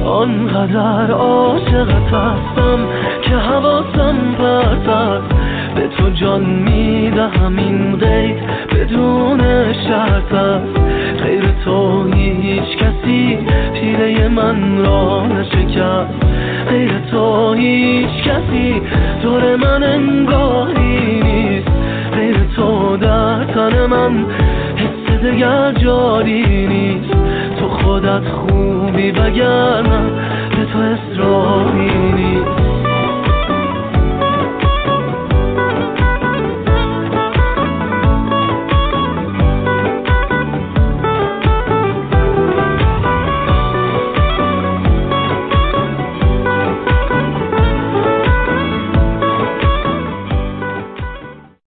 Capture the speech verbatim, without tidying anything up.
آنقدر عاشقت هستم که حواسم پرت است، به تو جان میدهم این غیب بدون شرط است. غیر تو هیچ کسی پیله من را نشکست، غیر تو هیچ کسی دور من انگاری نیست. غیر تو در تن من حس دگر جاری نیست. تو خودت خوبی وگرنه به تو اصراری نیست.